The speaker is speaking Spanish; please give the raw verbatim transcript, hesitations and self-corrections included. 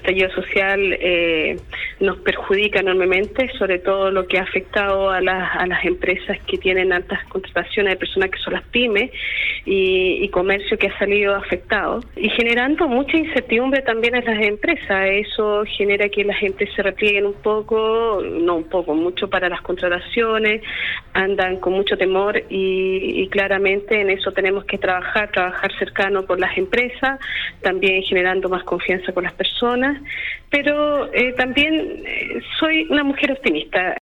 estallido social eh, nos perjudica enormemente, sobre todo lo que ha afectado a las, a las empresas que tienen altas contrataciones de personas que son las pymes y, y comercio que ha salido afectado, y generando mucha incertidumbre también en las empresas. Eso genera que las empresas se replieguen un poco, no un poco, mucho para las contrataciones, andan con mucho temor y, y claramente en eso tenemos que trabajar, trabajar cercano con las empresas, también generando más confianza con las personas, pero eh, también eh, soy una mujer optimista.